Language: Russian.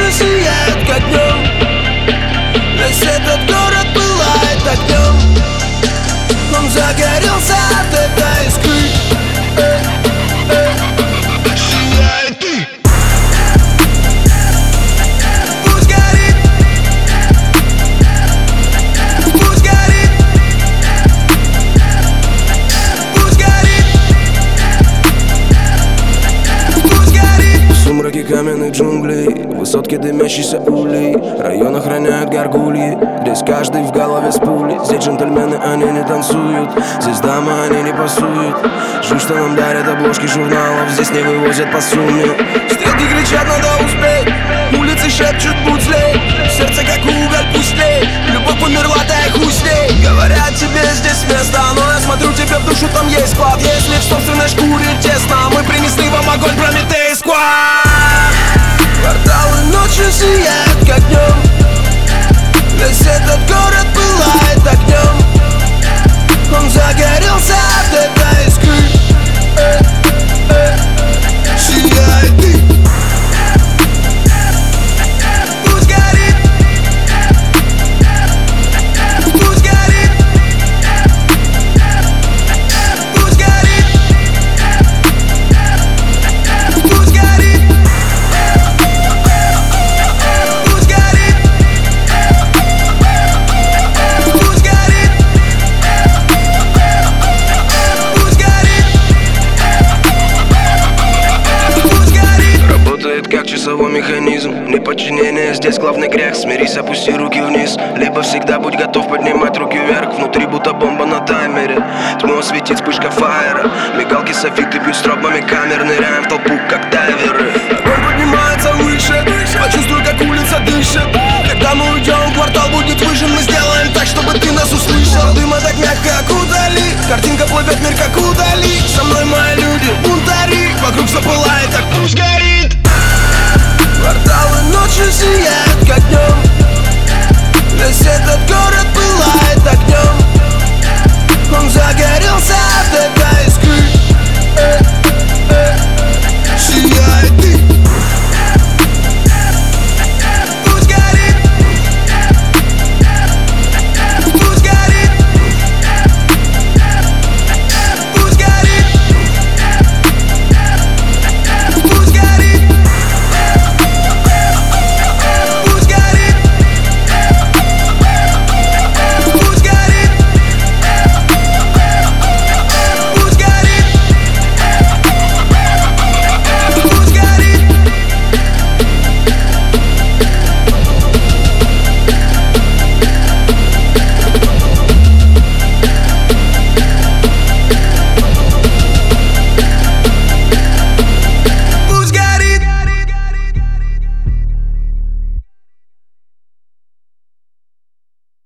ночи сияют, как днем. Весь этот город пылает огнем. Он загорелся от этой искры. Сияй ты. Пусть горит. Пусть горит. Пусть горит. Пусть горит. В сумраке каменных джунглей, высотки дымящейся улей, район охраняют горгульи. Здесь каждый в голове с пулей. Здесь джентльмены, они не танцуют. Здесь дамы, они не пасуют. Жуть, что нам дарят обложки журналов. Здесь не вывозят по сумме. Стрелки кричат, надо успеть. Улицы шепчут, будь злей. Сердце как уголь, пусть тлей. Любовь умерла, да и хуй с ней. Говорят, тебе здесь место, но я смотрю тебе в душу, там есть склад. Если в собственной шкуре тесно, мы принесли вам огонь, Прометей Сквад. Кварталы ночью сияют, как днем. Весь этот город пылает огнем. Он загорелся от этой искры. Сияй ты. Пусть горит. Пусть горит. Пусть горит. Пусть горит. Пусть горит. Пусть горит. Пусть горит. Пусть горит. Работает как часовой механизм. Неподчинение здесь главный грех. Смирись, опусти руки вниз. Либо всегда будь готов поднимать руки вверх. Внутри будто бомба на таймере. Тьму осветит вспышка фаера. Мигалки, софиты бьют стробами камер. Ныряем в толпу,